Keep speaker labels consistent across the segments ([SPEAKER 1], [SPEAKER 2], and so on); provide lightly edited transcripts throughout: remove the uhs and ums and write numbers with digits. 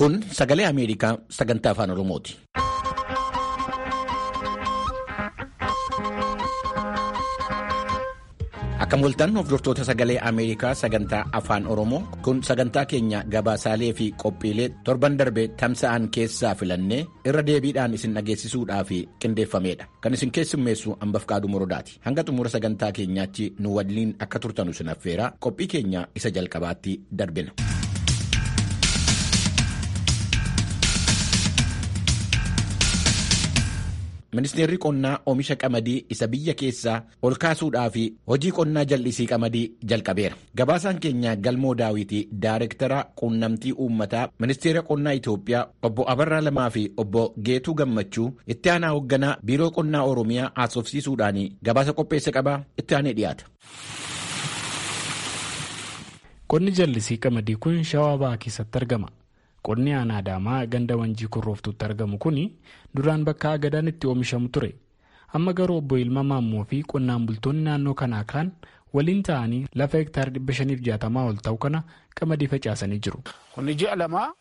[SPEAKER 1] Kun sagalee Ameerikaa sagantaa afaan Oromooti. Akka mul'atan hordoftoota sagalee Ameerikaa sagantaa afaan Oromoo kun sagantaa keenya gabaasaalee fi qophiilee torban darbe tamsa'an keessaa filannee irra deebiidhaan isin dhageessisuudhaaf qindeeffamedha. Kan isin keessummeessu Ambafqaaduu Morodaati. Hanga xumura sagantaa keenyaatti nu waliin akka turtanu isin affeera qophii keenya isa jalqabaatti darbina. Ministeerri qonnaa oomisha qamadii isa biyya keessaa ol kaasuudhaa fi hojii qonnaa jallisii qamadii jalqabeera. Gabaasaan keenya Galmoo Daawitii Daayirektara quunnamtii uummataa Ministeera qonnaa Itoophiyaa obbo Abarraa Lamaa fi obbo Geetuu Gammachuu itti aanaa hoogganaa Biiroo Qonnaa Oromiyaa haasofsiisuudhaan gabaasa qopheesse qabaa itti aanee dhiyaata.
[SPEAKER 2] Qonni jallisii qamadii kun Shawaa Bahaa keessatti argama. Qonni aanaa Adaamaa ganda Wanjii Korrooftuutti argamu kuni duraan bakka agadaan itti oomishamu ture. Amma garuu obbo Ilma Maammoo fi qonnaan bultoonni naannoo kanaa kaan waliin ta'anii lafa hektaara 560 ol ta'u kana qamadii facaasanii jiru.
[SPEAKER 3] Qonni ji'a lamaa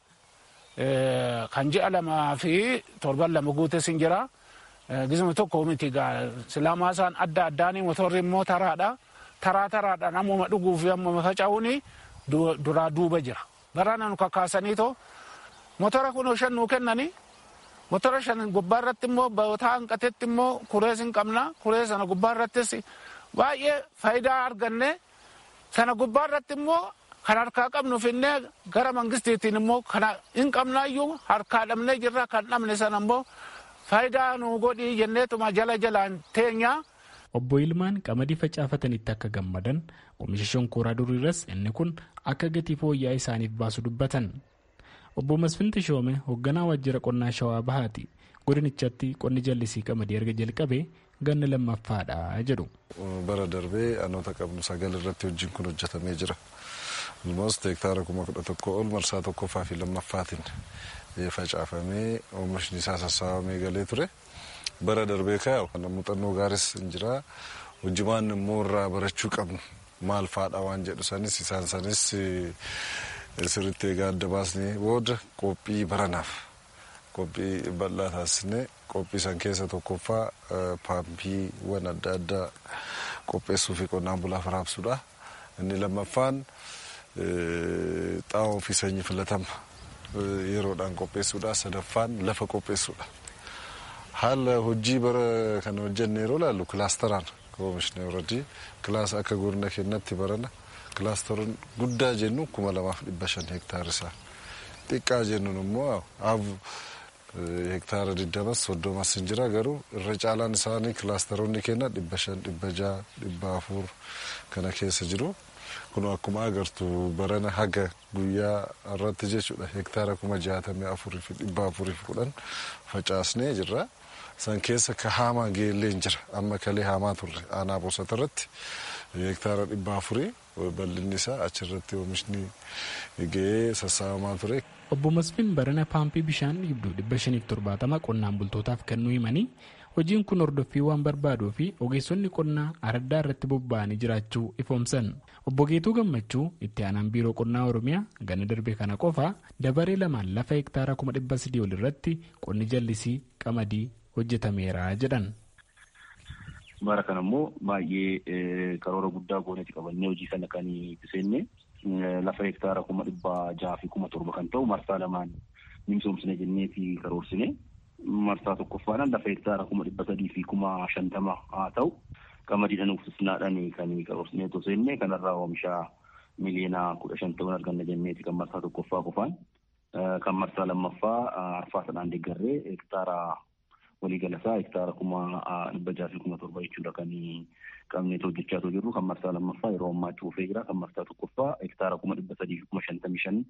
[SPEAKER 3] kan ji'a lamaa fi torban lama guutes hin jira. Gizma tokko miti silaamaa isaan adda addaanii motorri immoo taraadha. Taraadhaan ammuma dhuguu fi ammuma faca'uuni duraa duuba jira. Baraana nu kakaasaniitoo motora kun shan nuu kennanii motora shan gubbaarratti immoo ba'ootaa hanqatetti immoo kurees hin qabna. Kuree sana gubbaarrattis baay'ee faayidaa arganne sana gubbaarratti immoo kan harkaa qabnu finnee gara mangistiitiin immoo kana hin qabnaayyuu harkaa dhabnee jirra. Kan dhabne sana immoo faayidaa nu godhii jenneetuma jalaan teenyaa.
[SPEAKER 2] Obbo Ilmaan qamadii facaafatanitti akka gammadan oomisha shonkooraa duriirras inni kun akka gatii fooyya'aa isaaniif baasu dubbatan. Obbo Masfin Tishoome hoogganaa waajjira qonnaa Shawaa Bahaati. Godinichatti qonni jallisii qamadii erga jalqabee ganna lammaffaadha jedhu.
[SPEAKER 4] Bara darbee anoota qabnu 9 irratti hojiin kun hojjetamee jira. Almost hektaara 11,000 ol marsaa tokkoffaa fi lammaffaatiin facaafamee oomishni isaa sassaabamee galee ture. Bara darbee kaa'u kan muuxannoo gaaris hin jira. Hojimaan immoo irraa barachuu qabnu maal faadha waan jedhu sanis isaan sanis sirriitti egaa adda baasnee booda qophii baranaaf qophii bal'aa taasisnee qophii san keessa tokkoffaa paampiiwwan adda addaa qopheessuu fi qonnaan bulaaf raabsuudha. Inni lammaffaan xaa'oo fi sanyii filatama yeroodhaan qopheessuudha. Sadaffaan lafa qopheessuudha. Haala hojii bara kana hojjenne yeroo ilaallu kilaasteraan oomishne irratti kilaasa akka godina keenyatti barana kilaasteroon guddaa jennu 2,500 hektaara isaa xiqqaa jennuun immoo hektaara 20-30 hin jira. Garuu irra caalaan isaanii kilaasteroonni keenya 500, 600, 400 kana keessa jiru. Kun akkuma agartu barana haga guyyaa irratti jechuudha hektaara 64,410 facaasnee jirra. San keessa ka haamaa geellee hin jira. Amma kalee haamaa turre aanaa Boosata irratti hektaara 400 bal'inni isaa achirratti oomishni ga'ee sassaabamaa ture.
[SPEAKER 2] Obbo Masfin barana paampii bishaan dhibduu 570 qonnaan bultootaaf kennuu himanii hojiin kun hordoffii waan barbaaduu fi ogeessonni qonnaa araddaa irratti bobba'anii jiraachuu ifoomsan. Obbo Geetuu Gammachuu itti aanaan biiroo qonnaa Oromiyaa ganna darbe kana qofa dabaree lamaan lafa hektaara 300 ol irratti qonni jallisii qamadii hojjetameera jedhan.
[SPEAKER 5] Bara kana immoo baay'ee karoora guddaa goonetti qabannee hojii sana kan itti lafa hektaara 600 fi 700 kan ta'u marsaa lamaan misoomsine jenneeti karoorsine. Marsaa tokkoffaadhaan lafa hektaara 300 fi 50 haa ta'u qamadiidhaan uffisnaadhaan kan karoorsine otoo seenne kanarraa oomisha miliyoona 15 arganna jenneeti kan marsaa tokkoffaa qofaan. Kan marsaa lammaffaa arfaasadhaan deeggarree hektaara waliigalasaa hektaara 600,700 jechuudha kan qabnee hojjechaa jirru. Kan marsaa lammaffaa yeroo ammaa cuufee jira. Kan marsaa tokkoffaa hektaara 355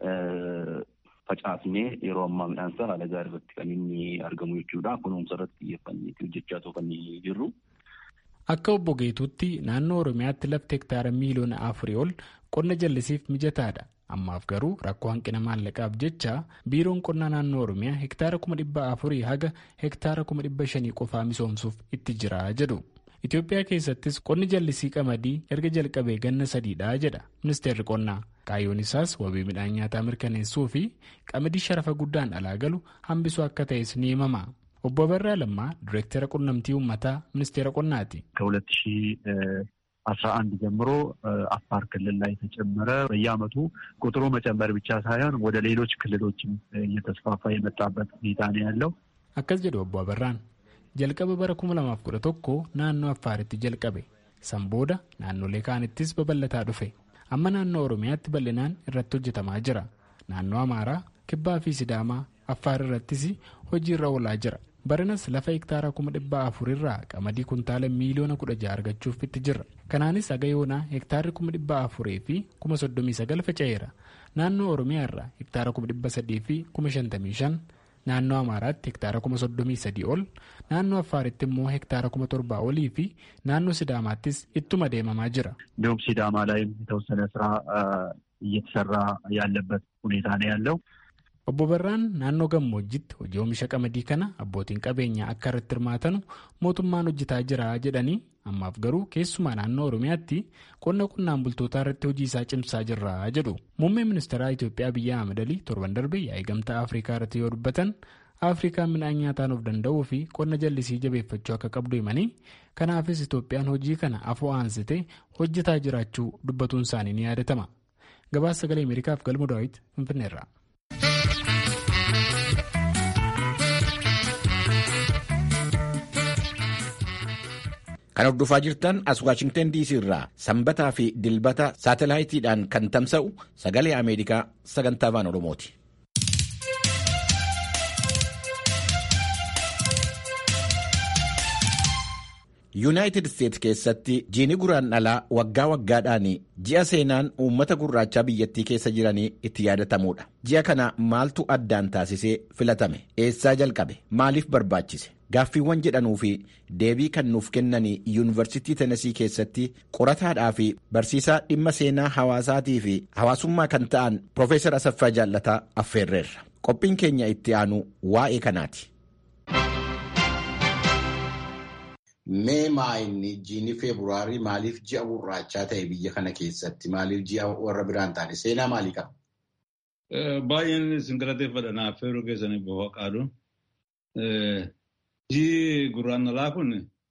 [SPEAKER 5] facaasnee yeroo ammaa midhaan isaa haala gaarii irratti kan inni argamu jechuudha. Kunuunsa irratti xiyyeeffannee hojjechaa kan jirru.
[SPEAKER 2] Akka obbo Geetuutti naannoo Oromiyaatti lafti hektaara miliyoona 4 ol qonna jallisiif mijataadha. Ammaaf garuu rakkoo hanqina maallaqaaf jecha biiroon qonnaa naannoo Oromiyaa hektaara 400 haga hektaara 500 qofaa misoomsuuf itti jira jedhu. Itoophiyaa keessattis qonni jallisii qamadii erga jalqabee ganna 3dha jedha ministeerri qonnaa. Kaayyoon isaas wabii midhaan nyaataa mirkaneessuu fi qamadii sharafa guddaan alaa galu hambisuu akka ta'es ni himama. Obbo Abarraa Lammaa Direektara Qunnamtii Uummataa Ministeera Qonnaati.
[SPEAKER 6] ከ2011 ጀምሮ አፋር ክልል ላይ ተጨመረ። በየዓመቱ ቁጥሩ መጨመር ብቻ ሳይሆን ወደ ሌሎች ክልሎችም እየተስፋፋ የመጣበት ሁኔታ ነው ያለው።
[SPEAKER 2] አከስ ጀዶ Obbo Abarraan jalqaba bara 2011 naannoo Affaaritti jalqabe. San booda naannolee kaanittis babal'ataa dhufe. Amma naannoo Oromiyaatti bal'inaan irratti hojjetamaa jira. Naannoo Amaaraa, Kibbaa fi Sidaamaa, Affaar irrattis hojii irra oolaa jira. Baranas lafa hektaara 400 irraa qamadii kuntaala miiliyoona 16 argachuuf itti jirra. Kanaanis haga yoonaa hektaarri 400 fi 39 faca'eera. Naannoo Oromiyaa irraa hektaara 300 fi 55, naannoo Amaaraatti hektaara 33 ol, naannoo Affaaritti immoo hektaara 7,000 olii fi naannoo Sidaamaattis ittuma deemamaa jira.
[SPEAKER 6] እንዲሁም ሲዳማ ላይም የተወሰነ ስራ እየተሰራ ያለበት ሁኔታ ነው ያለው።
[SPEAKER 2] Obbo Barraan naannoo gammoojjitti hojii oomisha qamadii kana abbootiin qabeenyaa akka irratti hirmaatanu mootummaan hojjetaa jira jedhanii ammaaf garuu keessumaa naannoo Oromiyaatti qonnaan bultootaa irratti hojii isaa cimsaa jirra jedhu. Muummeen ministeeraa Itoophiyaa Abiyyi Ahmad Alii torban darbee yaa'ii gamtaa Afrikaa irratti yoo dubbatan Afrikaan midhaan nyaataan of danda'uu fi qonna jallisii jabeeffachuu akka qabdu himanii kanaafis Itoophiyaan hojii kana afoo aansitee hojjetaa jiraachuu dubbatuun isaanii ni yaadatama. Gabaasa Sagalee Ameerikaaf Galmoo Daawit Finfinneerraa.
[SPEAKER 1] Kan hordofaa jirtan as Waashingtan DC irraa sanbataa fi dilbata saatalaayitiidhaan kan tamsa'u Sagalee Ameerikaa sagantaa afaan Oromooti. Yuunaayitid Isteets keessatti jiini guraandhalaa waggaa waggaadhaan ji'a seenaan uummata gurraachaa biyyattii keessa jiranii itti yaadatamuudha. Ji'a kana maaltu addaan taasisee filatame? Eessaa jalqabe? Maaliif barbaachise? Gaaffiiwwan jedhanuu fi deebii kan nuuf kennanii Yuunivarsiitii Tenesii keessatti qorataadhaa fi barsiisaa dhimma seenaa hawaasaatii fi hawaasummaa kan ta'an Profeesar Asaffaa Jaallataa affeerreerra. Qophiin keenya itti aanu waa'ee kanaati.
[SPEAKER 7] Mee inni jiini Feebruaarii maaliif ji'a gurraachaa ta'e biyya kana keessatti? Maaliif ji'a warra biraan taane? Seenaa maalii qaba?
[SPEAKER 8] Baay'een isin galateeffadha naaf feeruu keessaniif bofa qaadu. Ji'i guraandhalaa kun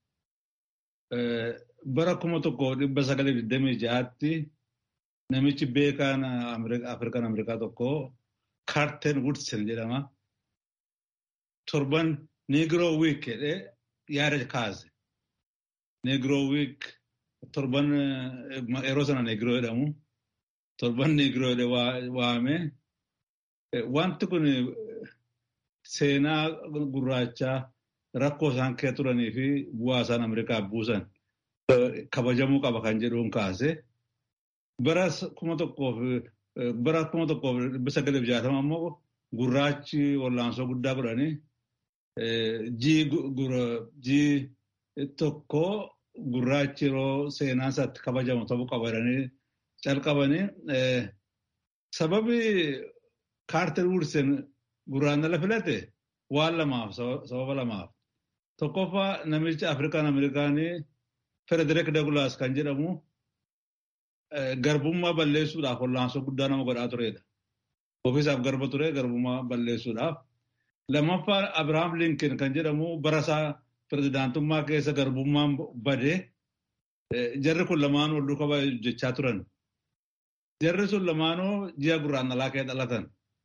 [SPEAKER 8] bara 1926tti namichi beekaan Afrikaan Ameerikaa tokko Kaarten Woodsen jedhama. Torban Negro Week jedhee yaada kaase. Negro Week torban yeroo sana Negro jedhamu. Torban Negro jedhee waame. Wanti kun seenaa gurraachaa rakkoo isaan kee turanii fi bu'aa isaan Ameerikaa buusan kabajamuu qaba kan jedhuun kaase. Bara 1960 ammoo gurraachi wallaansoo guddaa godhanii ji'i tokko gurraachi yeroo seenaan isaatti kabajamu ta'uu qaba jedhanii calqabanii. Sababi Kaarter Woodsen guraandhala filate waan lamaaf sababa lamaaf. Tokkoffaa namichi Afrikaan Ameerikaanii Frederick Douglass kan jedhamu garbummaa balleessuudhaaf wallaansoo guddaa nama godhaa turedha. Ofiisaaf garba ture garbummaa balleessuudhaaf. Lammaffaa Abrahaam Lincoln kan jedhamu barasaa pirezidaantummaa keessa garbummaan badee jarri kun lamaan wal duukaa hojjechaa turan. Jarri sun lamaanuu ji'a guraandhalaa kee dhalatan.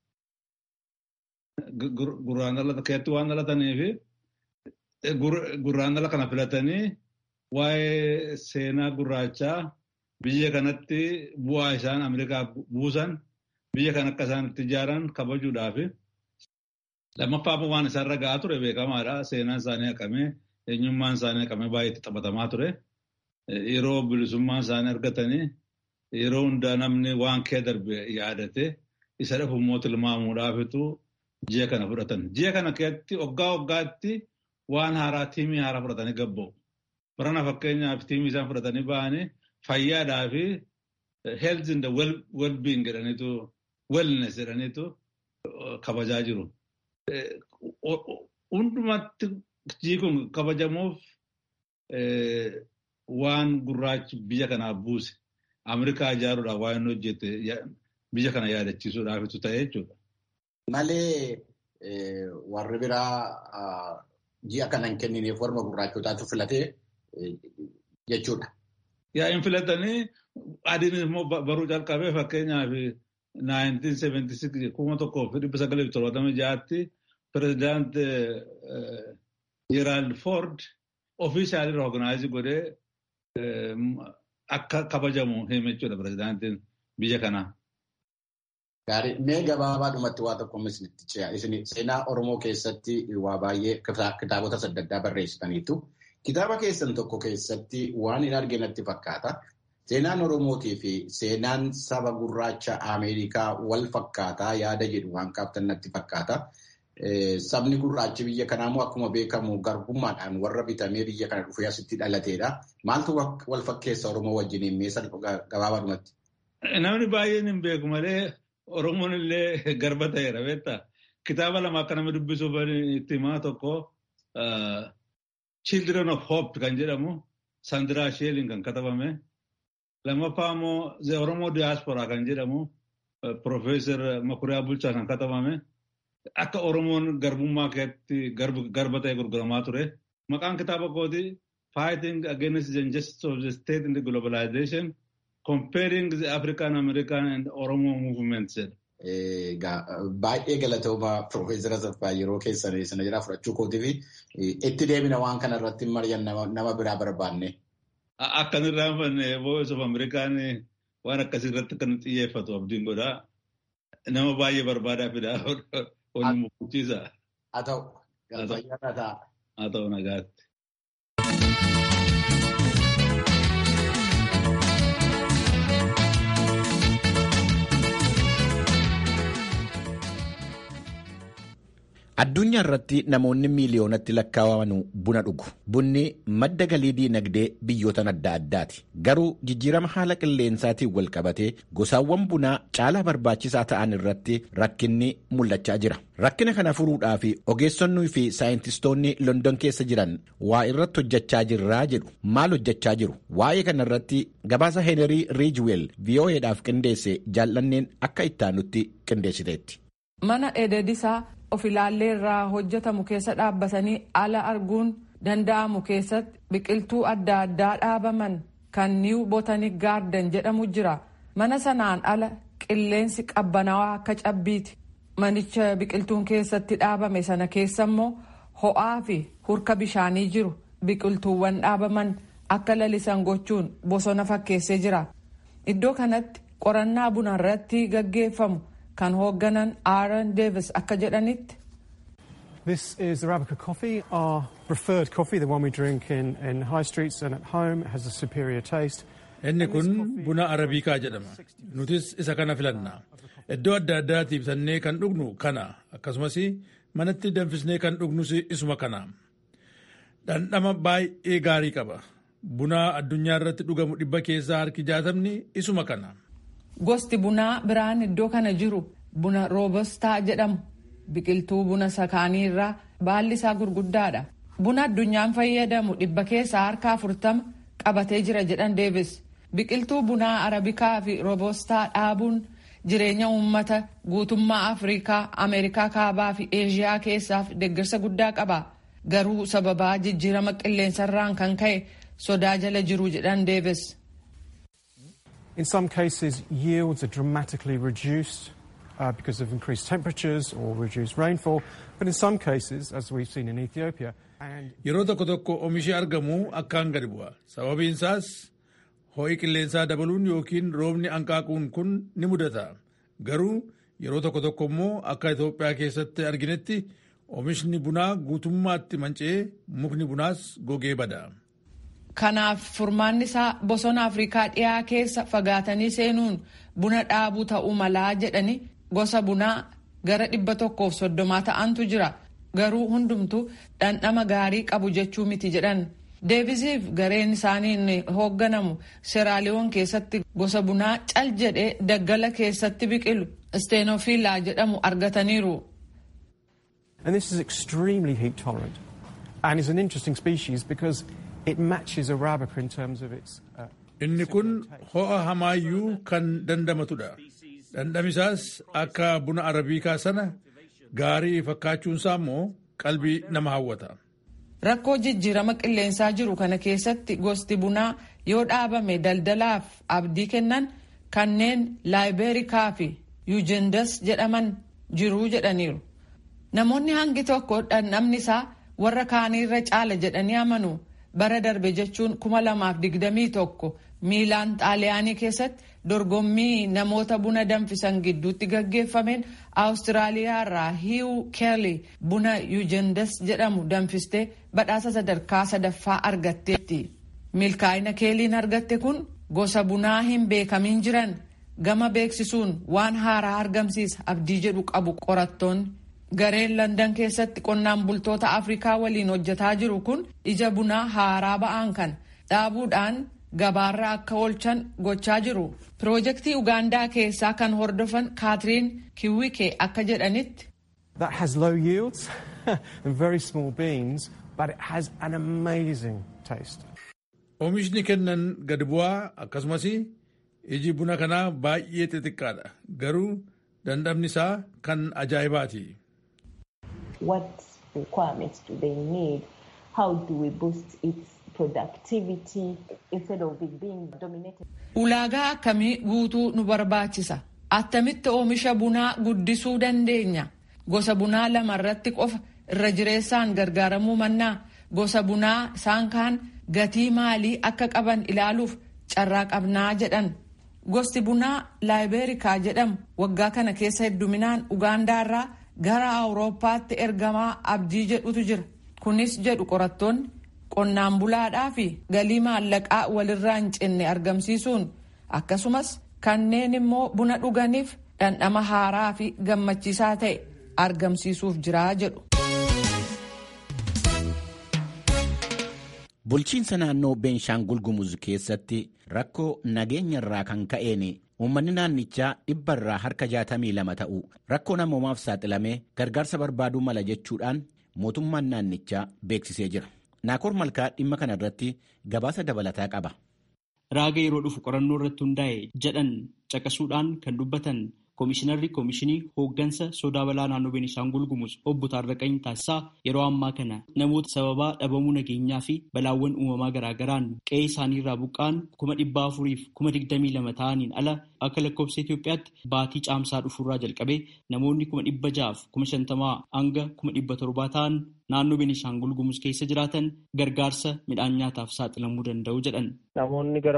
[SPEAKER 8] Guraandhala keetti waan dhalataniif guraandhala kana filatanii waa'ee seenaa gurraachaa biyya kanatti bu'aa isaan Ameerikaaf buusan biyya kan akka isaan itti ijaaran kabajuudhaaf. Lammaffaa waan isaarra ga'aa ture beekamaadha. Seenaan isaanii haqamee eenyummaan isaanii haqamee baay'ee itti taphatamaa ture. Yeroo bilisummaan isaanii argatanii yeroo hundaa namni waan kee darbe yaadate isa dhufu immoo tilmaamuudhaafitu ji'a kana fudhatan. Ji'a kana keessatti waggaatti waan haaraa tiimii haaraa fudhatanii gabba'u. Barana fakkeenyaaf tiimii isaan fudhatanii ba'anii fayyaadhaa fi health in the well-being jedhaniitu wellness jedhaniitu kabajaa jiru. Hundumatti ji'i kun kabajamuuf waan gurraachi biyya kanaaf buuse. Ameerikaa ijaaruudhaaf waa inni hojjete biyya kana yaadachiisuudhaafitu ta'e jechuudha.
[SPEAKER 7] Malee warri biraa ji'a kana hin kennineef warra gurraachotaatu filatee jechuudha.
[SPEAKER 8] Yaa hin filatanii adiin immoo baruu calqabee fakkeenyaaf 1976 pirezidaant Gerald Ford ofiishaalii rooganaayizi godhee akka kabajamu hime jechuudha pirezidaantiin biyya kanaa.
[SPEAKER 7] Gaarii mee gabaabaadhumatti waa tokko isinitti ce'a. Isin seenaa Oromoo keessatti waa baay'ee kitaabota adda addaa barreessitaniitu. Kitaaba keessan tokko keessatti waan hin arginatti fakkaata. Seenaan Oromootii fi seenaan saba gurraacha Ameerikaa wal fakkaataa yaada jedhu waan qabatan natti fakkaata. Sabni gurraachi biyya kanaa immoo akkuma beekamu garbummaadhaan warra bitamee biyya kana dhufee asitti dhalateedha. Maaltu wal fakkeessa Oromoo wajjin meeshaan gabaabaadhumatti?
[SPEAKER 8] Namni baay'een hin beeku malee Oromoon illee garba ta'eera beektaa. Kitaaba lama akka nama dubbisuuf itti himaa tokko Children of Hope kan jedhamu Sandiraa Sheelin kan katabame. Lammaffaa immoo The Oromoo Diaspora kan jedhamu Profeesar Makuriyaa Bulchaa kan katabame. Akka Oromoon garbummaa keessatti garba ta'e gurguramaa ture. Maqaan kitaaba kooti Fighting Against the Injustice of the State in the Globalization, Comparing the African American and Oromo Movements.
[SPEAKER 7] Baay'ee galatooma Profeesar Asaffaa yeroo keessan sana jira fudhachuu kootii fi itti deemina waan kana irratti mari'an nama biraa barbaanne.
[SPEAKER 8] Akkan irraanfanne Voice of American waan akkasii irratti kan xiyyeeffatu abdiin godhaa. Nama baay'ee barbaadaa fidaa. Onni mukuchiisa.
[SPEAKER 7] Haa ta'u.
[SPEAKER 8] Haa ta'u nagaatti.
[SPEAKER 1] Addunyaa irratti namoonni miiliyoonatti lakkaa'aman buna dhugu. Bunni madda galii diinagdee biyyoota adda addaati. Garuu jijjiirama haala qilleensaatiin wal qabatee gosaawwan bunaa caalaa barbaachisaa ta'an irratti rakkinni mul'achaa jira. Rakkina kana furuudhaaf ogeessonnii fi saayintistoonni London keessa jiran waa irratti hojjechaa jirraa jedhu. Maal hojjechaa jiru? Waa'ee kana irratti gabaasa Henry Ridgewell VOA'dhaaf qindeesse jaallanneen akka ittaanutti qindeessiteetti.
[SPEAKER 9] Mana ededisaa of ilaallee irraa hojjetamu keessa dhaabbatanii ala arguun danda'amu keessatti biqiltuu adda addaa dhaabaman kan New Botanic Garden jedhamu jira. Mana sanaan ala qilleensi qabbanaawaa akka cabbiiti. Manicha biqiltuun keessatti dhaabame sana keessa immoo ho'aa fi hurka bishaanii jiru. Biqiltuuwwan dhaabaman akka lalisan gochuun bosona fakkeessee jira. Iddoo kanatti qorannaa buna irratti gaggeeffamu kan hoogganan Aaron Davis akka jedhanitti.
[SPEAKER 10] This is Arabica coffee, our preferred coffee, the one we drink in high streets and at home. It has a superior taste.
[SPEAKER 11] Inni kun buna Arabikaa jedhama. Nutis isa kana filanna. Iddoo adda addaatti ibsannee kan dhugnu kana. Akkasumas manatti danfisnee kan dhugnus isuma kana. Dhandhama baay'ee gaarii qaba. Buna addunyaa irratti dhugamu 100 keessaa harki 60 isuma kana.
[SPEAKER 9] Gosti bunaa biraan iddoo kana jiru buna roobostaa jedhamu. Biqiltuu buna sakaanii irraa baalli isaa gurguddaadha. Buna addunyaan fayyadamu 100 keessaa harka 40 qabatee jira jedhan Davis. Biqiltuu bunaa Arabikaa fi roobostaa dhaabuun jireenya uummata guutummaa Afrikaa, Ameerikaa kaabaa fi Eeshiyaa keessaaf deeggarsa guddaa qaba. Garuu sababaa jijjiirama qilleensarraan kan ka'e sodaa jala jiru jedhan Davis.
[SPEAKER 10] In some cases, yields are dramatically reduced because of increased temperatures or reduced rainfall. But in some cases, as we've seen in Ethiopia,
[SPEAKER 11] yeroo tokko tokko oomishi argamu akkaan gadi bu'a. Sababiin isaas ho'i qilleensaa dabaluun yookiin roobni hanqaaquun kun ni mudata. Garuu yeroo tokko tokko immoo akka Itoophiyaa keessatti arginetti oomishni bunaa guutummaatti manca'ee mukni bunaas gogee bada.
[SPEAKER 9] Kanaaf furmaanni isaa bosona Afrikaa dhiyaa keessa fagaatanii seenuun buna dhaabuu ta'uu malaa jedhani gosa bunaa gara 130 ta'antu jira. Garuu hundumtu dhandhama gaarii qabu jechuu miti jedhan. Deebisiif gareen isaaniin hoogganamu Seeraaliyoon keessatti gosa bunaa cal jedhee daggala keessatti biqilu Stenophila jedhamu argataniiru.
[SPEAKER 10] And this is extremely heat tolerant and is an interesting species because it matches Arabica in terms of its
[SPEAKER 11] Inni kun ho'a hamaayyuu kan dandamatudha. Dhandhamisaas akka buna arabiikaa sana gaarii fakkaachuunsaa immoo qalbii nama hawwata.
[SPEAKER 9] Rakkoo jijjiirama qilleensaa jiru kana keessatti gosti bunaa yoo dhaabame daldalaaf abdii kennan kanneen laayiberikaa fi yuujendas jedhaman jiruu jedhaniiru. Namoonni hangi tokko dhandhamni isaa warra kaaniirra caala jedhanii amanu. Bara darbe jechuun 2021 Miilaan Xaaliyaanii keessatti dorgommii namoota buna danfisan gidduutti gaggeeffameen Awustiraaliyaa irraa Hiiw Keerli buna yuujendas jedhamu danfistee badhaasa sadarkaa 3ffaa argatteetti. Milkaa'ina Keeliin argatte kun gosa bunaa hin beekamin jiran gama beeksisuun waan haaraa argamsiisa abdii jedhu qabu qorattoonni. Gareen Landan keessatti qonnaan bultoota Afrikaa waliin hojjetaa jiru kun ija bunaa haaraa ba'aan kan dhaabuudhaan gabaarra akka oolchan gochaa jiru. Piroojeektii Ugaandaa keessaa kan hordofan Kaatiriin Kiwike akka jedhanitti.
[SPEAKER 10] That has low yields and very small beans, but it has an amazing taste.
[SPEAKER 11] Oomishni kennan gad bu'aa akkasumas iji buna kanaa baay'ee xixiqqaadha. Garuu dhandhamni isaa kan ajaa'ibaati.
[SPEAKER 12] What requirements do they need? How do we boost its productivity instead of it being dominated?
[SPEAKER 9] Ulaagaa akkamii guutuu nu barbaachisa? Attamitti oomisha bunaa guddisuu dandeenya? Gosa bunaa lamarratti qofa irra jireessaan gargaaramuu mannaa gosa bunaa isaan kaan gatii maalii akka qaban ilaaluuf carraa qabnaa jedhan. Gosti bunaa laayiberikaa jedhamu waggaa kana keessa hedduminaan Ugaandaa irraa gara Awurooppaatti ergamaa abdii jedhutu jira. Kunis jedhu qorattoonni qonnaan bulaadhaa fi galii maallaqaa walirraa hin cinne argamsiisuun akkasumas kanneen immoo buna dhuganiif dhandhama haaraa fi gammachiisaa ta'e argamsiisuuf jiraa jedhu.
[SPEAKER 1] Bulchiinsa naannoo Beenshaangul Gumuz keessatti rakkoo nageenya irraa kan ka'een uummanni naannichaa 162 ta'u rakkoo namoomaaf saaxilamee gargaarsa barbaaduu mala jechuudhaan mootummaan naannichaa beeksisee jira. Naakoor Malkaa dhimma kana irratti gabaasa dabalataa qaba.
[SPEAKER 13] Raaga yeroo dhufu qorannoo irratti hundaa'e jedhan caqasuudhaan kan dubbatan Koomishinarri Koomishinii Hooggansa Sodaa Balaa Naannoo Beenishaangul Gumuz obbo Taarraqany Taasisaa yeroo ammaa kana namoota sababaa dhabamuu nageenyaa fi balaawwan uumamaa garaagaraan qe'ee isaanii irraa buqqaan 422 ta'aniin ala akka lakkoofsa Itoophiyaatti baatii caamsaa dhufuurraa jalqabee namoonni 650 hanga 700 ta'an naannoo Beenishaangul Gumuz keessa jiraatan gargaarsa midhaan nyaataaf saaxilamuu danda'u jedhan.
[SPEAKER 14] Namoonni gara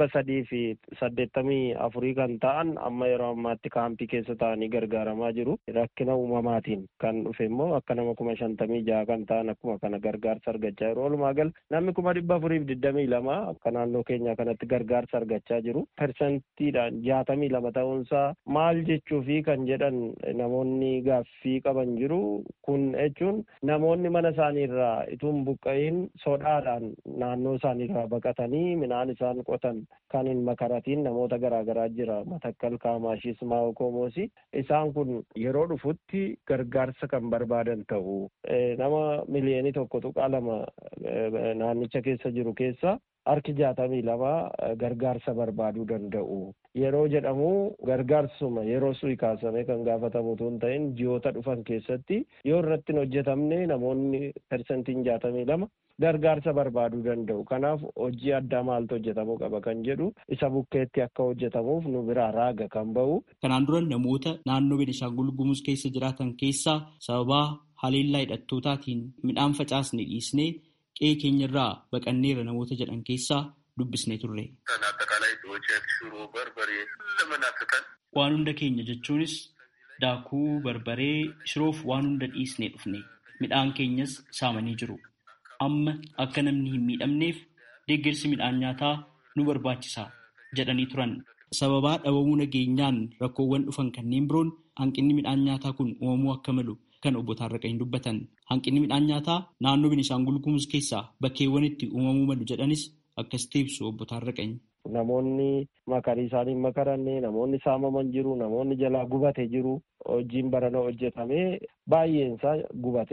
[SPEAKER 14] 384 kan ta'an amma yeroo ammaatti kaampii keessa ta'anii gargaaramaa jiru. Rakkina uumamaatiin kan dhufe immoo akka nama 56 kan ta'an akkuma kana gargaarsa argachaa jiru. Walumaa gala namni 422 akka naannoo keenya kanatti gargaarsa argachaa jiru. Persentiidhaan 62 ta'uunsaa maal jechuufi kan jedhan namoonni gaaffii qaban jiru. Kun jechuun namoonni mana isaaniirraa ituun buqqa'iin sodaadhaan naannoo isaaniirraa baqatanii midhaan isaan qotan kan hin makaratiin namoota garaagaraa jira. Matakkal Kaamaashis Maawokoomosi isaan kun yeroo dhufutti gargaarsa kan barbaadan ta'u nama miliyoonii 1.2 naannicha keessa jiru keessa harki 62 gargaarsa barbaaduu danda'u. Yeroo jedhamu gargaarsuma yeroo su'i kaasame kan gaafatamu tun ta'in ji'oota dhufan keessatti yoo irratti hin hojjetamne namoonni persentiin 62 gargaarsa barbaaduu danda'u. Kanaaf hojii addaa maaltu hojjetamuu qaba kan jedhu isa bukkeetti akka hojjetamuuf nu biraa raaga kan ba'u.
[SPEAKER 13] Kanaan dura namoota naannoo Beenishaangul Gumuz keessa jiraatan keessaa sababaa haleellaa hidhattootaatiin midhaan facaasne dhiisnee qe'ee keenyarraa baqanneera namoota jedhan keessaa dubbisnee turre. Waan hunda keenya jechuunis daakuu, barbaree, shiroof waan hunda dhiisnee dhufne. Midhaan keenyas saamanii jiru. Amma akka namni hin miidhamneef deeggarsi midhaan nyaataa nu barbaachisa jedhanii turan. Sababaa dhabamuu nageenyaan rakkoowwan dhufan kanneen biroon hanqinni midhaan nyaataa kun uumamuu akka malu kan obbo Taarraqany dubbatan. Hanqinni midhaan nyaataa naannoo Beenishaangul Gumuz keessaa bakkeewwan itti uumamuu malu jedhanis akkasitti ibsu obbo Taarraqany.
[SPEAKER 14] Namoonni makarii isaanii makaranne, namoonni saamaman jiru, namoonni jalaa gubate jiru. Hojiin barana hojjetame baay'een isaa gubateera.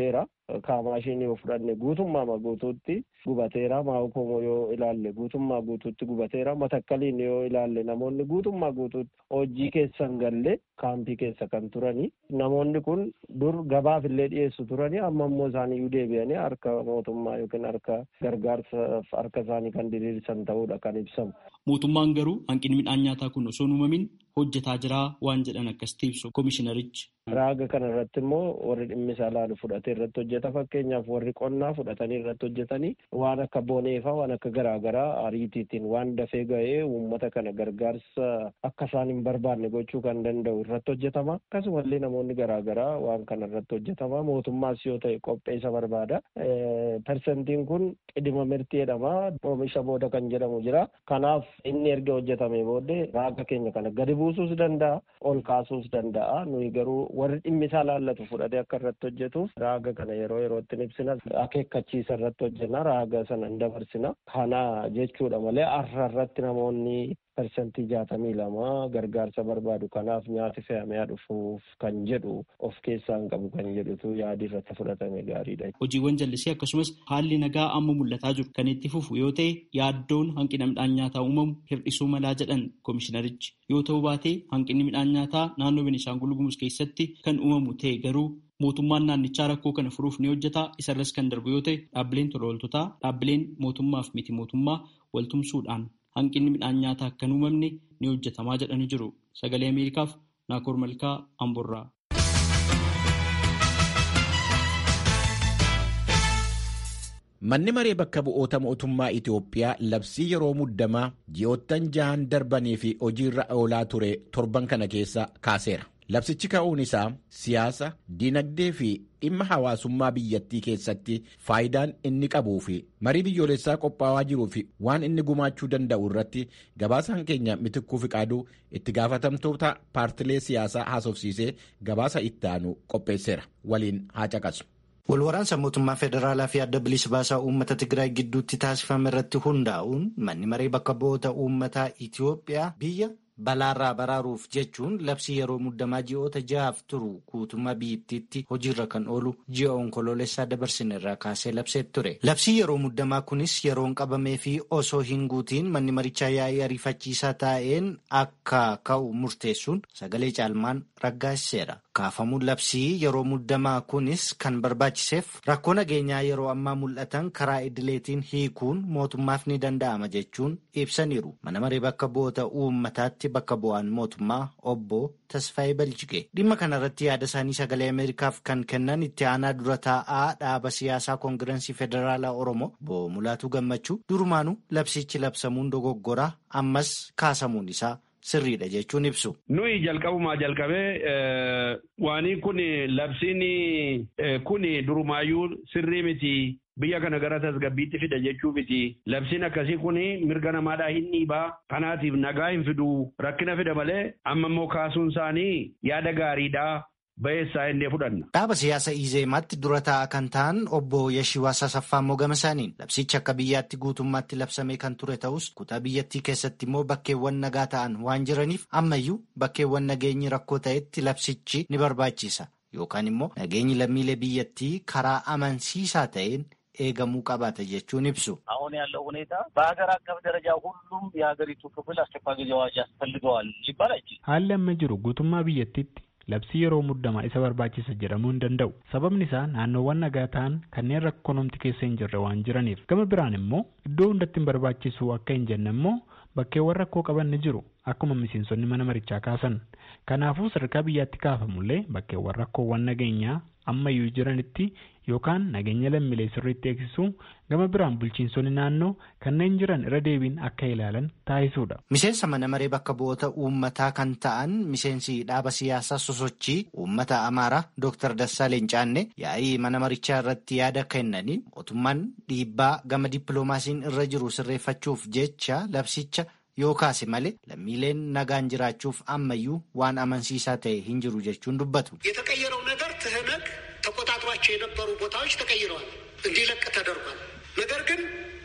[SPEAKER 14] kaamaashinii yoo fudhanne guutummaa guutuutti gubateera. Maawukomoo yoo ilaalle guutummaa guutuutti gubateera. Matakkaliin yoo ilaalle namoonni guutummaa guutuutti hojii keessan galle kaampii keessa kan turani. Namoonni kun dur gabaaf illee dhiyeessu turani. Amma immoo isaanii deebi'anii harka mootummaa yookiin harka gargaarsaaf harka isaanii kan diriirsan ta'uudha kan ibsamu.
[SPEAKER 13] Mootummaan garuu hanqinni midhaan nyaataa kun osoo hin uumamin hojjetaa jira waan jedhan akkas ibsu komishinarichi.
[SPEAKER 14] Raaga kana irratti immoo warri dhimmi isaa ilaalu fudhatee irratti hojjeta. Fakkeenyaaf warri qonnaa fudhatanii irratti hojjetanii waan akka boneefaa waan akka garaagaraa ariitiitiin waan dafee ga'ee uummata kana gargaarsa akka isaan hin barbaanne gochuu kan danda'u irratti hojjetama. Akkasumallee namoonni garaagaraa waan kana irratti hojjetama. Mootummaas yoo ta'e qopheessa barbaada. Persentiin kun qidima mirtii jedhama. Oomisha booda kan jedhamu jira. Kanaaf inni erga hojjetame booddee raaga keenya kana gadi buusuus danda'a, ol kaasuus danda'a. Nuyi garuu warri dhimmi isaa laallatu fudhatee akka irratti hojjetuuf raaga kana yeroo yerootti ibsina, akeekkachiisa irratti hojjenna, raaga sana hin dabarsina. Kana jechuudha malee har'a irratti namoonni persentii 62 gargaarsa barbaadu kanaaf nyaati fe'amee dhufuuf kan jedhu of keessaa hin qabu kan jedhutu yaadi irratti fudhatame gaariidha.
[SPEAKER 13] Hojiiwwan jallisii akkasumas haalli nagaa amma mul'ataa jiru kan itti fufu yoo ta'e yaaddoon hanqina midhaan nyaataa uumamu hir'isuu malaa jedhan komishinarichi. Yoo ta'uu baatee hanqinni midhaan nyaataa naannoo Beenishaangul Gumuz keessatti kan uumamu ta'e garuu mootummaan naannichaa rakkoo kana furuuf ni hojjeta. Isarras kan darbu yoo ta'e dhaabbileen tola ooltotaa, dhaabbileen mootummaaf miti mootummaa waltumsuudhaan hanqinni midhaan nyaataa akka hin uumamne ni hojjetamaa jedhanii jiru. Sagalee Ameerikaaf Naakoor Malkaa Amborraa.
[SPEAKER 1] Manni maree bakka bu'oota mootummaa Itoophiyaa labsii yeroo muddamaa ji'oottan 6 darbanii fi hojiirra oolaa ture torban kana keessa kaaseera. Labsichi ka'uun isaa siyaasa, dinagdee fi dhimma hawaasummaa biyyattii keessatti faayidaan inni qabuu fi marii biyyoolessaa qophaa'aa jiruu fi waan inni gumaachuu danda'u irratti gabaasaan keenya Mitikkuu Fiqaaduu itti gaafatamtoota paartilee siyaasaa haasofsiisee gabaasa itti aanu qopheesseera. Waliin haa caqasu.
[SPEAKER 15] Walwaraansa mootummaa federaalaa fi adda bilisa baasaa uummata Tigraay gidduutti taasifame irratti hundaa'uun manni maree bakka bu'oota uummataa Itoophiyaa biyya balaarraa baraaruuf jechuun labsii yeroo muddamaa ji'oota 6 turu guutummaa biyyattiitti hojiirra kan oolu ji'a onkoloolessaa dabarsine irraa kaasee labsee ture. Labsii yeroo muddamaa kunis yeroon qabamee fi osoo hin guutiin manni marichaa yaa'ii ariifachiisaa taa'een akka ka'u murteessuun sagalee caalmaan raggaasiseera. Kaafamuun labsii yeroo muddamaa kunis kan barbaachiseef rakkoo nageenyaa yeroo ammaa mul'atan karaa idileetiin hiikuun mootummaaf ni danda'ama jechuun ibsaniiru. Mana maree bakka bu'oota uummataatti bakka bu'aan mootummaa obbo Tasfaayee Baljigee dhimma kanarratti yaada isaanii sagalee Ameerikaaf kan kennan itti aanaa dura taa'aa dhaaba siyaasaa koongirensii federaalaa Oromoo obbo Mulaatuu Gammachuu durumaanuu labsichi labsamuun dogoggoraa ammas kaasamuun isaa sirriidha jechuun ibsu.
[SPEAKER 16] Nuyi jalqabumaa jalqabee waanii kun labsiin kun durumaayyuu sirrii miti. Biyya kana gara tasgabbiitti fida jechuu miti. Labsiin akkasii kun mirga namaadhaa hin dhiibaa. Kanaatiif nagaa hin fidu rakkina fida malee amma immoo kaasuun isaanii yaada gaariidhaa. Bayeessaa inni fudhanna.
[SPEAKER 15] Dhaaba siyaasa Izeemaatti dura taa'aa kan ta'an obbo Yashiwaa Sasaffaa Mogama isaaniin labsichi akka biyyaatti guutummaatti labsamee kan ture ta'us kutaa biyyattii keessatti immoo bakkeewwan nagaa ta'an waan jiraniif ammayyuu bakkeewwan nageenyi rakkoo ta'etti labsichi ni barbaachisa yookaan immoo nageenyi lammiilee biyyattii karaa amansiisaa ta'een eegamuu qabaata jechuun ibsu.
[SPEAKER 17] አሁን ያለው ሁኔታ በሀገር አቀፍ ደረጃ ሁሉም የሀገሪቱ ክፍል አስቸኳይ ጊዜ አዋጅ ያስፈልገዋል ሊባል አይችልም.
[SPEAKER 2] Haalli amma jiru guutummaa biyyattiitti labsii yeroo muddamaa isa barbaachisa jedhamuu hin danda'u. Sababni isaa naannoowwan nagaa ta'an kanneen rakkoon keessa hin jirre waan jiraniif. Gama biraan immoo iddoo hundatti hin barbaachisu akka hin jenne immoo bakkeewwan rakkoo qaban ni jiru akkuma miseensonni mana marichaa kaasan. Kanaafuu sadarkaa biyyaatti kaafamullee bakkeewwan rakkoowwan nageenyaa ammayyuu jiranitti yookaan nageenya lammiilee sirriitti eegsisuu gama biraan bulchiinsonni naannoo kanneen jiran irra deebiin akka ilaalan taasisuudha.
[SPEAKER 15] Miseensa mana maree bakka bu'oota uummataa kan ta'an miseensi dhaaba siyaasaa sosochii uummata Amaaraa Dr. Dassaaleen Caannee yaa'ii mana marichaa irratti yaada kennaniin mootummaan dhiibbaa gama dippiloomaasiin irra jiru sirreeffachuuf jecha labsicha yoo kaase malee lammiileen nagaan jiraachuuf ammayyuu waan amansiisaa ta'e hin jiru jechuun dubbatu.
[SPEAKER 18] የተቀየረው ነገር ትህነግ ተቆጣጥሯቸው የነበሩ ቦታዎች ተቀይረዋል፣ እንዲለቅ ተደርጓል። ነገር ግን ሌሎች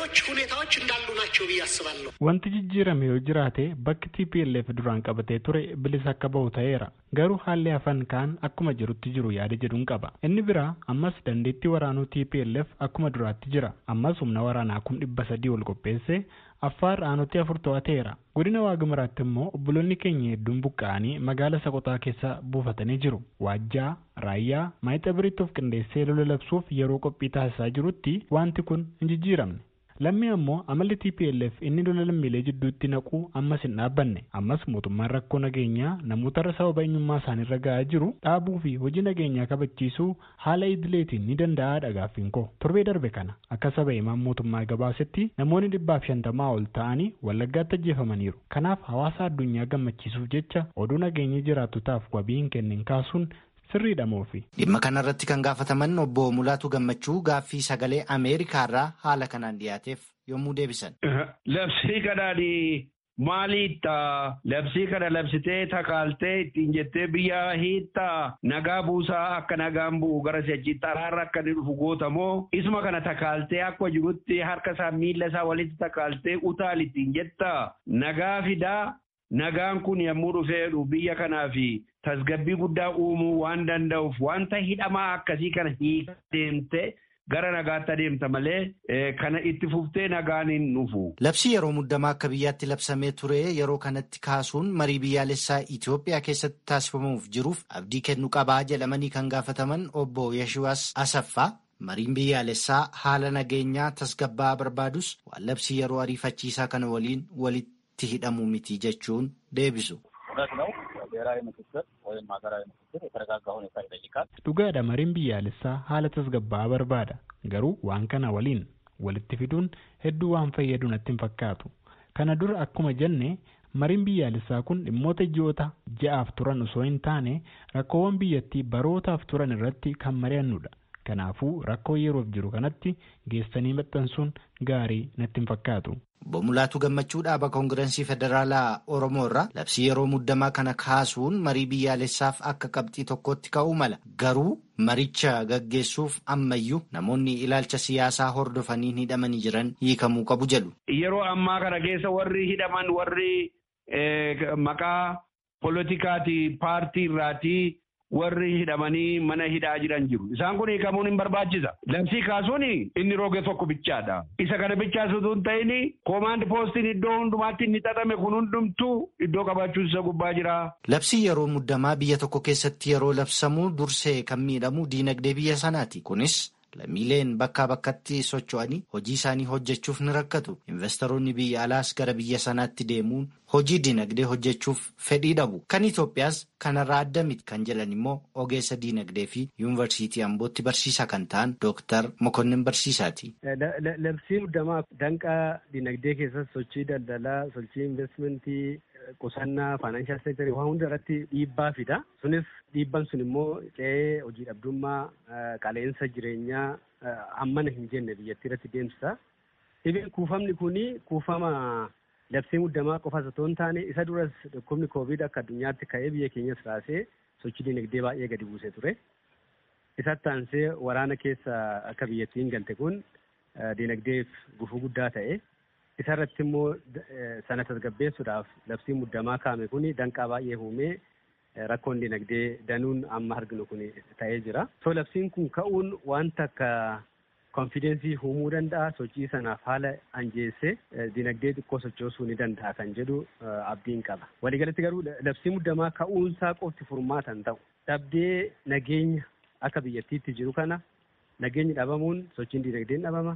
[SPEAKER 18] ሌሎች ሁኔታዎች እንዳሉ ናቸው ብዬ አስባለሁ።
[SPEAKER 2] wanti jijjiirame yoo jiraate bakki TPLF duraan qabatee ture bilisa akka bahu ta'eera. Garuu haalli hafan kaan akkuma jirutti jiru yaada jedhuun qaba. Inni biraa ammas dandeettii waraanuu TPLF akkuma duraatti jira. Ammas humna waraanaa 300 ol qopheesse Affaar aanutti 4 to'ateera. Godina Waagimaraatti immoo obboloonni keenya hedduun buqqa'anii magaala Soqotaa keessa buufatanii jiru. Waajjaa, Raayyaa, Maayixabiriitti of qindeessee lola labsuuf yeroo qophii taasisaa jirutti wanti kun hin jijjiiramne. Lammii ammoo amalli TPLF inni lola lammiilee jidduutti naquu ammas hin dhaabbanne. Ammas mootummaan rakkoo nageenyaa namootarra sababa eenyummaa isaaniirra ga'aa jiru dhaabuu fi hojii nageenyaa kabachiisuu haala idileetiin ni danda'a gaaffiin koo. Torbee darbe kana akka saba himaan mootummaa gabaasetti namoonni 150 ol ta'anii Wallaggaatti ajjeefamaniiru. Kanaaf hawaasa addunyaa gammachiisuuf jecha oduu nageenya jiraattotaaf wabii hin kennin kaasuun
[SPEAKER 15] dhimma kanarratti kan gaafataman obbo Mulaatu Gammachuu gaaffii sagalee Ameerikaarraa haala kanaan dhiyaateef yommuu deebisan.
[SPEAKER 16] Labsii kanaanii maaliitta? Labsii kana labsitee takaaltee ittiin jettee biyya hiittaa nagaa buusaa akka nagaan bu'u gara si'achiitti araarra akka inni dhufu gootamoo isuma kana takaaltee akka jirutti harka isaa miila isaa walitti takaaltee utaal ittiin jettaa nagaa fidaa. Nagaan kun yommuu dhufeedhu biyya kanaaf tasgabbii guddaa uumuu waan danda'uuf wanta hidhamaa akkasii kana hiikamte gara nagaatti adeemta malee kana itti fuftee nagaan hin dhufu.
[SPEAKER 15] Labsii yeroo muddamaa akka biyyaatti labsamee ture yeroo kanatti kaasuun marii biyyaalessaa Itoophiyaa keessatti taasifamuuf jiruuf abdii kennu qabaa jedhamanii kan gaafataman obbo Yeshiwaas Asaffaa mariin biyyaalessaa haala nageenyaa tasgabbaa barbaadus waan labsii yeroo ariifachiisaa kana waliin walitti hidhamuu miti jechuun deebisu.
[SPEAKER 2] Dhugaadha mariin biyyaalessaa haala tasgabbaa barbaada. Garuu waan kana waliin walitti fiduun hedduu waan fayyadu natti hin fakkaatu. Kana dura akkuma jenne mariin biyyaalessaa kun dhimmoota ji'oota ja'aaf turan osoo hin taane rakkoowwan biyyattii barootaaf turan irratti kan mari'annudha. Kanaafuu rakkoo yeroof jiru kanatti geessanii maxxansuun gaarii natti hin fakkaatu.
[SPEAKER 15] Obbo Mulaatu Gammachuu dhaaba Koongirensii Federaalaa Oromoo irraa labsii yeroo muddamaa kana kaasuun marii biyyaalessaaf akka qabxii tokkotti ka'uu mala. Garuu maricha gaggeessuuf ammayyuu namoonni ilaalcha siyaasaa hordofanii hidhamanii jiran hiikamuu qabu jedhu.
[SPEAKER 16] Yeroo ammaa kana keessa warri hidhaman warri maqaa poolitikaati paartii irraati warri hidhamanii mana hidhaa jiran jiru. Isaan kun hiikamuun hin barbaachisa. Labsii kaasuun inni roge tokko bichaadha. Isa kana bichaasutu hin ta'in koomaand poostiin iddoo hundumaatti inni xaxame kun hundumtuu iddoo qabaachuun isa gubbaa jira.
[SPEAKER 15] Labsii yeroo muddamaa biyya tokko keessatti yeroo labsamu dursee kan miidhamu diinagdee biyya sanaati. Kunis lammiileen bakkaa bakkatti socho'anii hojii isaanii hojjechuuf ni rakkatu. Investoroonni biyya alaas gara biyya sanaatti deemuun hojii diinagdee hojjechuuf fedhii dhabu. Kan Itoophiyaas kanarraa adda miti kan jedhan immoo ogeessa diinagdee fi yuunivarsiitii Ambootti barsiisaa kan ta'an Dooktar Mokonnin Barsiisaati.
[SPEAKER 19] Labsii muddamaa danqaa diinagdee keessatti sochii daldalaa, sochii investimentii, qusannaa, faayinaanshaal seektarii waan hunda irratti dhiibbaa fida. Sunis dhiibban sun immoo ce'ee hojii dhabdummaa, qaleensa jireenyaa hammana hin jenne biyyattii irratti deemsisa. Dhibeen kuufamni kuni kuufama labsii muddamaa qofaas otoo hin taane isa duras dhukkubni koovid akka addunyaatti ka'ee biyya keenyas raasee sochii diinagdee baay'ee gadi buusee ture. Isatti aansee waraana keessa akka biyyattiin galte kun diinagdeef gufuu guddaa ta'e. Isarratti immoo sana tasgabbeessuudhaaf labsii muddamaa kaa'ame kun danqaa baay'ee uumee rakkoon diinagdee danuun amma arginu kun ta'ee jira. So labsiin kun ka'uun wanta akka konfidensii uumuu danda'a. Sochii sanaaf haala anjeessee diinagdee xiqqoo sochoosuu ni danda'a kan jedhu abdiin qaba. Waliigalatti garuu labsii muddamaa ka'uunsaa qofti furmaata hin ta'u. Dhabdee nageenya akka biyyattiitti jiru kana nageenyi dhabamuun sochiin diinagdeen dhabama.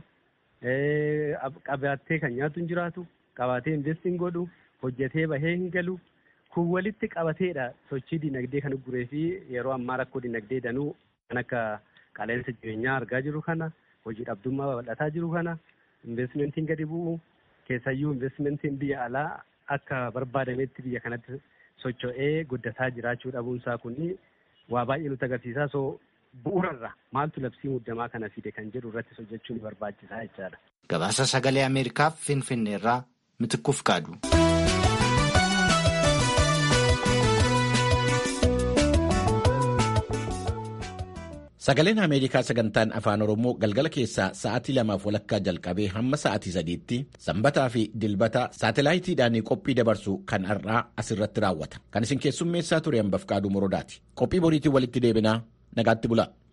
[SPEAKER 19] Qabaatee kan nyaatu hin jiraatu, qabaatee investiin godhu, hojjetee bahee hin galu. Kun walitti qabateedha sochii diinagdee kan guree fi yeroo ammaa rakkoo diinagdee danuu kan akka qaleensa jireenyaa argaa jiru kana, hojii dhabdummaa babal'ataa jiru kana, investimentiin gadi bu'u, keessayyuu investimentiin biyya alaa akka barbaadametti biyya kanatti socho'ee guddataa jiraachuu dhabuunsaa kun waa baay'ee nutti agarsiisa. So bu'uurarra maaltu labsii muddamaa kana fide kan jedhu irratti hojjechuun barbaachisaa jechaadha.
[SPEAKER 15] Gabaasa sagalee Ameerikaaf Finfinneerraa Mitikkuuf Kaadu.
[SPEAKER 1] Sagaleen Ameerikaa sagantaan afaan Oromoo galgala keessaa sa'aatii 2:00 jalqabee hamma sa'aatii 3:00 sanbataa fi dilbata saatalaayitiidhaan qophii dabarsu kan har'aa asirratti raawwata. Kan isin keessummeessaa ture Hambafqaaduu Morodaati. Qophii boriitiin walitti deebinaa nagaatti bulaa.